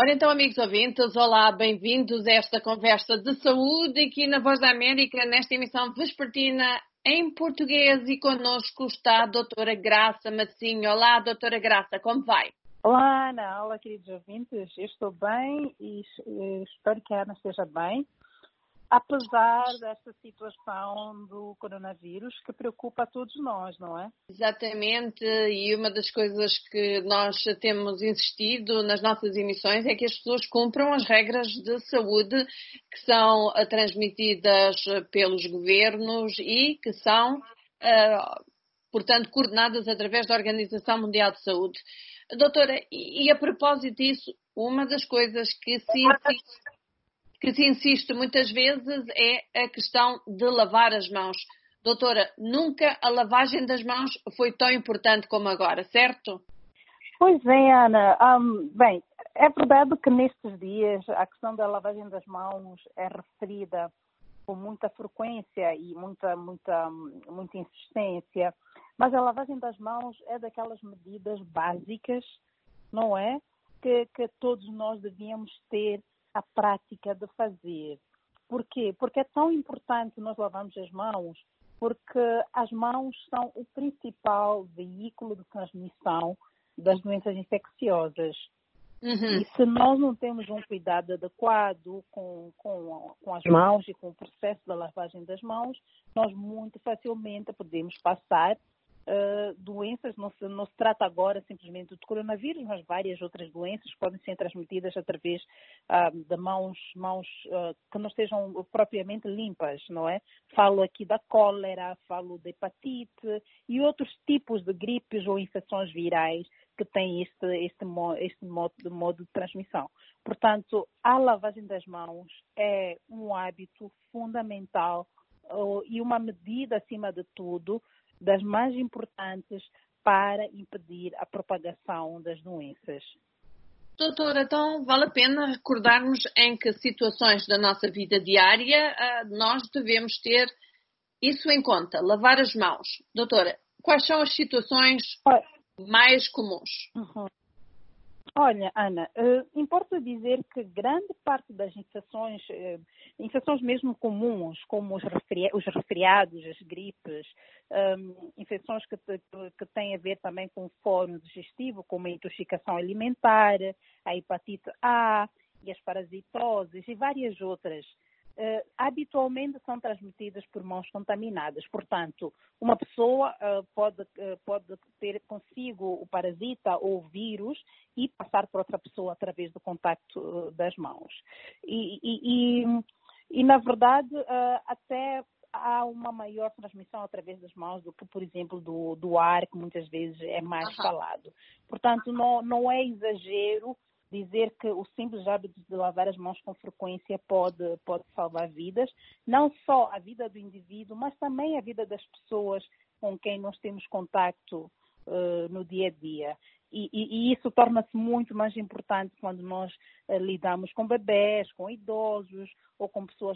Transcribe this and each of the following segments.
Ora então, amigos ouvintes, olá, bem-vindos a esta conversa de saúde aqui na Voz da América, nesta emissão vespertina em português, e connosco está a doutora Graça Massinho. Olá, doutora Graça, como vai? Olá, Ana. Olá, queridos ouvintes. Eu estou bem e espero que a Ana esteja bem, apesar desta situação do coronavírus que preocupa a todos nós, não é? Exatamente, e uma das coisas que nós temos insistido nas nossas emissões é que as pessoas cumpram as regras de saúde que são transmitidas pelos governos e que são, portanto, coordenadas através da Organização Mundial de Saúde. Doutora, e a propósito disso, uma das coisas que se insiste muitas vezes é a questão de lavar as mãos. Doutora, nunca a lavagem das mãos foi tão importante como agora, certo? Pois é, Ana. Bem, é verdade que nestes dias a questão da lavagem das mãos é referida com muita frequência e muita insistência, mas a lavagem das mãos é daquelas medidas básicas, não é? Que todos nós devíamos ter a prática de fazer. Por quê? Porque é tão importante nós lavarmos as mãos, porque as mãos são o principal veículo de transmissão das doenças infecciosas. E se nós não temos um cuidado adequado com as mãos e com o processo da lavagem das mãos, nós muito facilmente podemos passar doenças. Não se trata agora simplesmente do coronavírus, mas várias outras doenças podem ser transmitidas através de mãos que não estejam propriamente limpas, não é? Falo aqui da cólera, falo da hepatite e outros tipos de gripes ou infecções virais que têm este modo de transmissão. Portanto, a lavagem das mãos é um hábito fundamental e uma medida, acima de tudo, das mais importantes para impedir a propagação das doenças. Doutora, então vale a pena recordarmos em que situações da nossa vida diária nós devemos ter isso em conta, lavar as mãos. Doutora, quais são as situações mais comuns? Olha, Ana, importa dizer que grande parte das infecções mesmo comuns, como os resfriados, as gripes, infecções que têm a ver também com o foro digestivo, como a intoxicação alimentar, a hepatite A e as parasitoses e várias outras, habitualmente são transmitidas por mãos contaminadas. Portanto, uma pessoa pode ter consigo o parasita ou o vírus e passar para outra pessoa através do contacto das mãos. E na verdade, até há uma maior transmissão através das mãos do que, por exemplo, do ar, que muitas vezes é mais falado. Portanto, não é exagero dizer que o simples hábito de lavar as mãos com frequência pode salvar vidas, não só a vida do indivíduo, mas também a vida das pessoas com quem nós temos contacto no dia a dia. E isso torna-se muito mais importante quando nós lidamos com bebés, com idosos ou com pessoas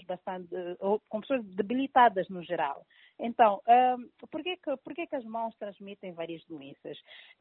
debilitadas no geral. Então, por que as mãos transmitem várias doenças?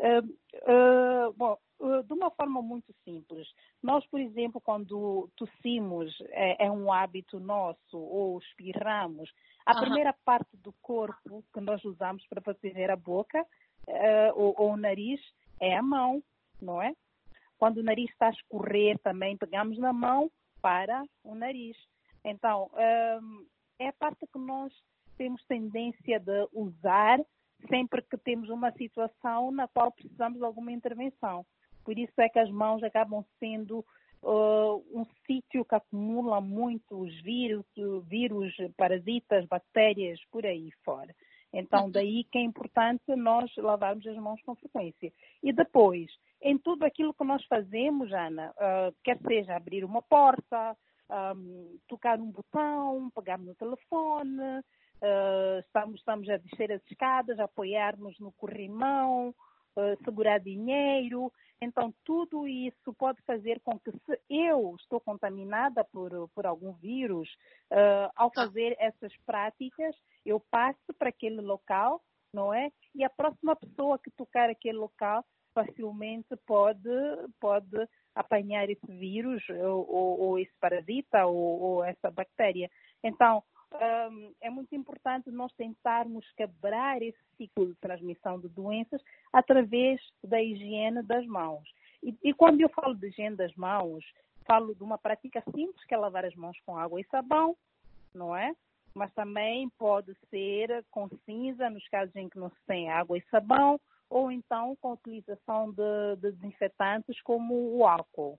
De uma forma muito simples. Nós, por exemplo, quando tossimos, é um hábito nosso, ou espirramos, a primeira parte do corpo que nós usamos para proteger a boca ou o nariz é a mão, não é? Quando o nariz está a escorrer também, pegamos na mão para o nariz. Então, é a parte que nós temos tendência de usar sempre que temos uma situação na qual precisamos de alguma intervenção. Por isso é que as mãos acabam sendo um sítio que acumula muitos vírus, parasitas, bactérias, por aí fora. Então, daí que é importante nós lavarmos as mãos com frequência. E depois, em tudo aquilo que nós fazemos, Ana, quer seja abrir uma porta, tocar um botão, pegar no telefone, estamos a descer as escadas, a apoiarmos no corrimão, segurar dinheiro. Então, tudo isso pode fazer com que, se eu estou contaminada por algum vírus, ao fazer essas práticas, eu passe para aquele local, não é? E a próxima pessoa que tocar aquele local facilmente pode apanhar esse vírus ou esse parasita ou essa bactéria. Então, é muito importante nós tentarmos quebrar esse ciclo de transmissão de doenças através da higiene das mãos. E quando eu falo de higiene das mãos, falo de uma prática simples, que é lavar as mãos com água e sabão, não é? Mas também pode ser com cinza, nos casos em que não se tem água e sabão, ou então com a utilização de desinfetantes como o álcool.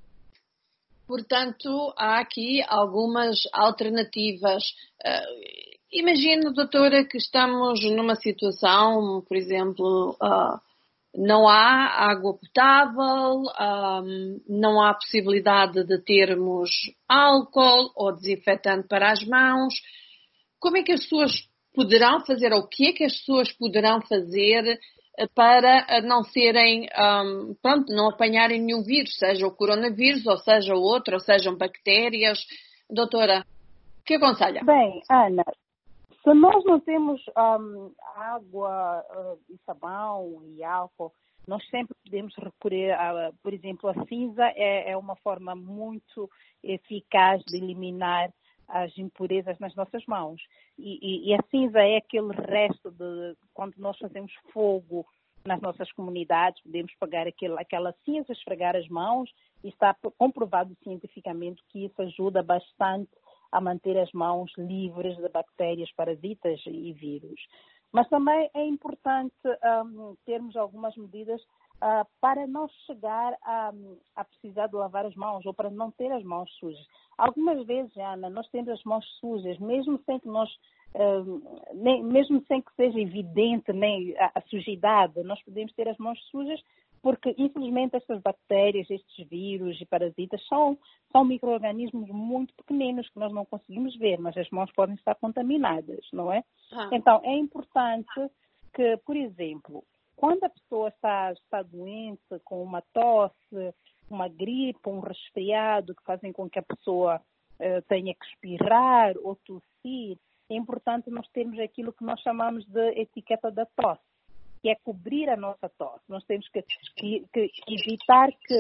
Portanto, há aqui algumas alternativas. Imagino, doutora, que estamos numa situação, por exemplo, não há água potável, não há possibilidade de termos álcool ou desinfetante para as mãos. Como é que as pessoas poderão fazer, ou o que é que as pessoas poderão fazer para não serem, não apanharem nenhum vírus, seja o coronavírus, ou seja outro, ou sejam bactérias? Doutora, o que aconselha? Bem, Ana, se nós não temos água e sabão e álcool, nós sempre podemos recorrer por exemplo, a cinza é uma forma muito eficaz de eliminar as impurezas nas nossas mãos. E a cinza é aquele resto de quando nós fazemos fogo nas nossas comunidades, podemos pegar aquela cinza, esfregar as mãos, e está comprovado cientificamente que isso ajuda bastante a manter as mãos livres de bactérias, parasitas e vírus. Mas também é importante termos algumas medidas para não chegar a precisar de lavar as mãos ou para não ter as mãos sujas. Algumas vezes, Ana, nós temos as mãos sujas, mesmo sem que mesmo sem que seja evidente nem a sujidade, nós podemos ter as mãos sujas porque, infelizmente, estas bactérias, estes vírus e parasitas são micro-organismos muito pequeninos que nós não conseguimos ver, mas as mãos podem estar contaminadas, não é? Então, é importante que, por exemplo, quando a pessoa está doente, com uma tosse, uma gripe, um resfriado, que fazem com que a pessoa tenha que espirrar ou tossir, é importante nós termos aquilo que nós chamamos de etiqueta da tosse, que é cobrir a nossa tosse. Nós temos que evitar que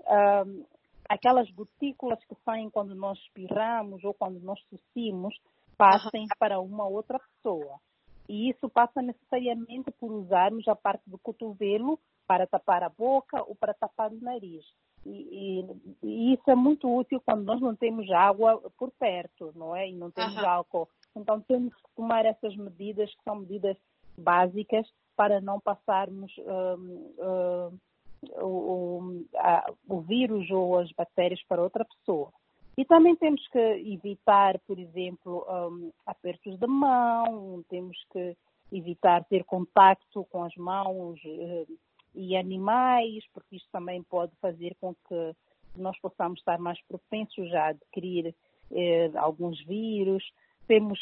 aquelas gotículas que saem quando nós espirramos ou quando nós tossimos passem para uma outra pessoa. E isso passa necessariamente por usarmos a parte do cotovelo para tapar a boca ou para tapar o nariz. E isso é muito útil quando nós não temos água por perto, não é? E não temos álcool. Então temos que tomar essas medidas, que são medidas básicas, para não passarmos o vírus ou as bactérias para outra pessoa. E também temos que evitar, por exemplo, apertos de mão, temos que evitar ter contacto com as mãos e animais, porque isto também pode fazer com que nós possamos estar mais propensos a adquirir alguns vírus. Temos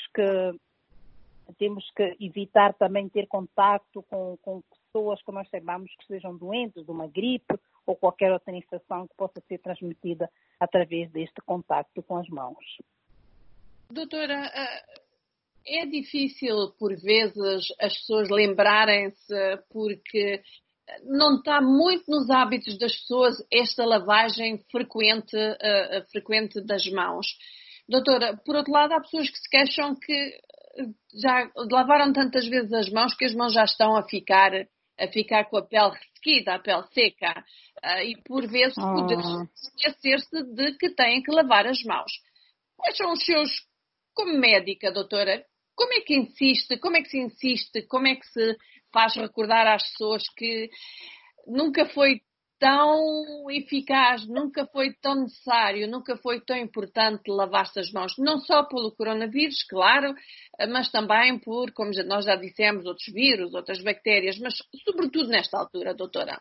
que evitar também ter contacto com pessoas que nós saibamos que estejam doentes de uma gripe ou qualquer outra infecção que possa ser transmitida através deste contacto com as mãos. Doutora, é difícil por vezes as pessoas lembrarem-se porque não está muito nos hábitos das pessoas esta lavagem frequente das mãos. Doutora, por outro lado, há pessoas que se queixam que já lavaram tantas vezes as mãos que as mãos já estão a ficar com a pele ressequida, a pele seca, e por vezes poder esquecer-se de que têm que lavar as mãos. Quais são os seus, como médica, doutora, como é que se insiste, como é que se faz recordar às pessoas que nunca foi tão eficaz, nunca foi tão necessário, nunca foi tão importante lavar-se as mãos, não só pelo coronavírus, claro, mas também por, como nós já dissemos, outros vírus, outras bactérias, mas sobretudo nesta altura, doutora?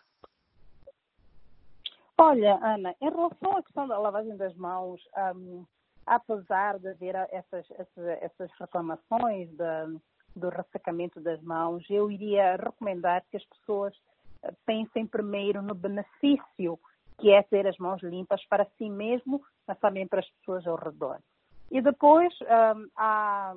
Olha, Ana, em relação à questão da lavagem das mãos, apesar de haver essas reclamações do ressecamento das mãos, eu iria recomendar que as pessoas pensem primeiro no benefício que é ter as mãos limpas para si mesmo, mas também para as pessoas ao redor. E depois há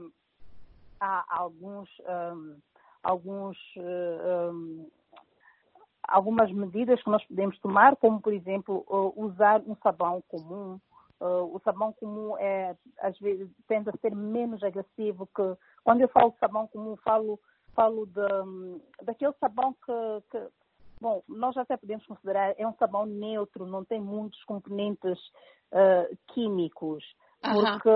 algumas medidas que nós podemos tomar, como, por exemplo, usar um sabão comum. O sabão comum às vezes, tende a ser menos agressivo que... Quando eu falo de sabão comum, falo daquele sabão que, bom, nós até podemos considerar, é um sabão neutro, não tem muitos componentes químicos, porque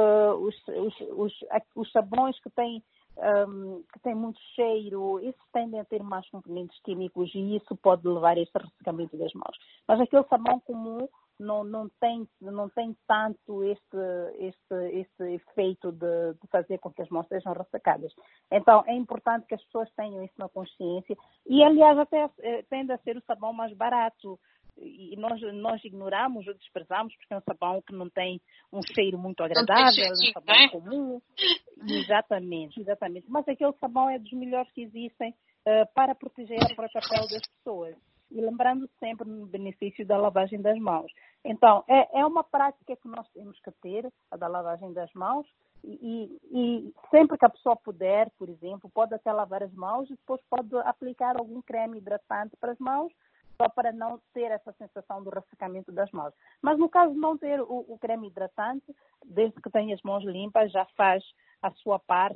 os sabões que têm muito cheiro, esses tendem a ter mais componentes químicos e isso pode levar a este ressecamento das mãos. Mas aquele sabão comum não tem tanto este efeito de fazer com que as mãos sejam ressecadas. Então, é importante que as pessoas tenham isso na consciência e, aliás, até tende a ser o sabão mais barato. E nós ignoramos ou desprezamos porque é um sabão que não tem um cheiro muito agradável, é um sabão comum. Exatamente. Mas aquele sabão é dos melhores que existem para proteger a própria pele das pessoas. E lembrando sempre no benefício da lavagem das mãos. Então, é uma prática que nós temos que ter, a da lavagem das mãos, e sempre que a pessoa puder, por exemplo, pode até lavar as mãos e depois pode aplicar algum creme hidratante para as mãos, só para não ter essa sensação do ressecamento das mãos. Mas no caso de não ter o creme hidratante, desde que tenha as mãos limpas, já faz a sua parte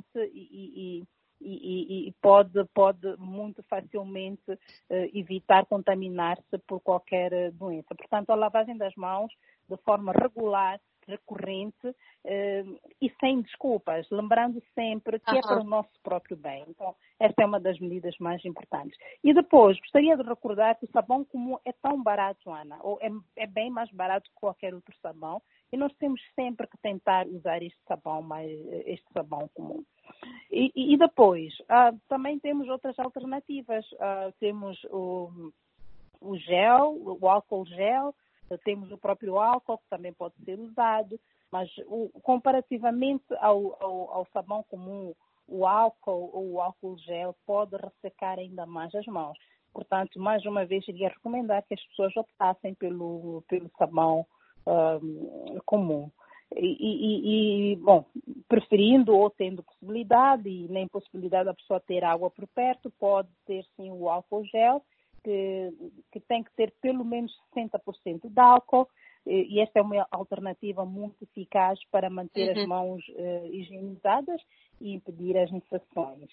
e pode muito facilmente evitar contaminar-se por qualquer doença. Portanto, a lavagem das mãos de forma regular, recorrente e sem desculpas, lembrando sempre que é para o nosso próprio bem. Então, esta é uma das medidas mais importantes. E depois, gostaria de recordar que o sabão comum é tão barato, Ana, ou é bem mais barato que qualquer outro sabão, e nós temos sempre que tentar usar este sabão comum. E depois, também temos outras alternativas. Temos o gel, o álcool gel, temos o próprio álcool, que também pode ser usado, mas comparativamente ao sabão comum, o álcool ou o álcool gel pode ressecar ainda mais as mãos. Portanto, mais uma vez, iria recomendar que as pessoas optassem pelo sabão comum. Bom, preferindo ou tendo possibilidade e nem possibilidade da pessoa ter água por perto, pode ter sim o álcool gel, que tem que ter pelo menos 60% de álcool, e esta é uma alternativa muito eficaz para manter as mãos higienizadas e impedir as infecções.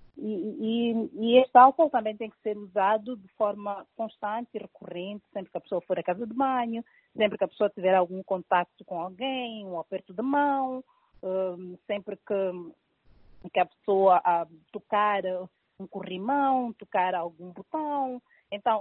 E este álcool também tem que ser usado de forma constante e recorrente, sempre que a pessoa for à casa de banho, sempre que a pessoa tiver algum contacto com alguém, um aperto de mão, sempre que a pessoa tocar um corrimão, tocar algum botão. Então,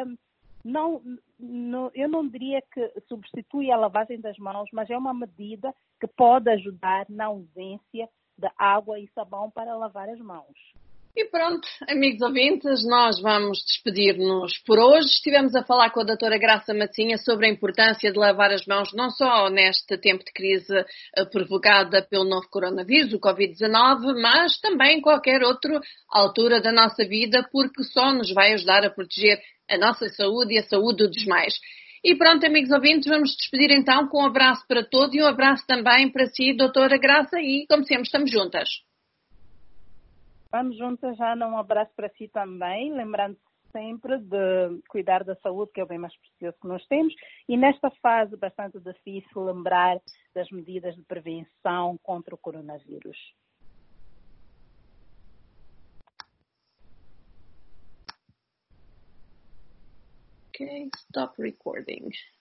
eu não diria que substitui a lavagem das mãos, mas é uma medida que pode ajudar na ausência de água e sabão para lavar as mãos. E pronto, amigos ouvintes, nós vamos despedir-nos por hoje. Estivemos a falar com a doutora Graça Matinha sobre a importância de lavar as mãos, não só neste tempo de crise provocada pelo novo coronavírus, o Covid-19, mas também em qualquer outra altura da nossa vida, porque só nos vai ajudar a proteger a nossa saúde e a saúde dos demais. E pronto, amigos ouvintes, vamos despedir então com um abraço para todos e um abraço também para si, doutora Graça, e como sempre, estamos juntas. Vamos juntas, Ana, um abraço para si também, lembrando sempre de cuidar da saúde, que é o bem mais precioso que nós temos, e nesta fase bastante difícil lembrar das medidas de prevenção contra o coronavírus. Okay, stop recording.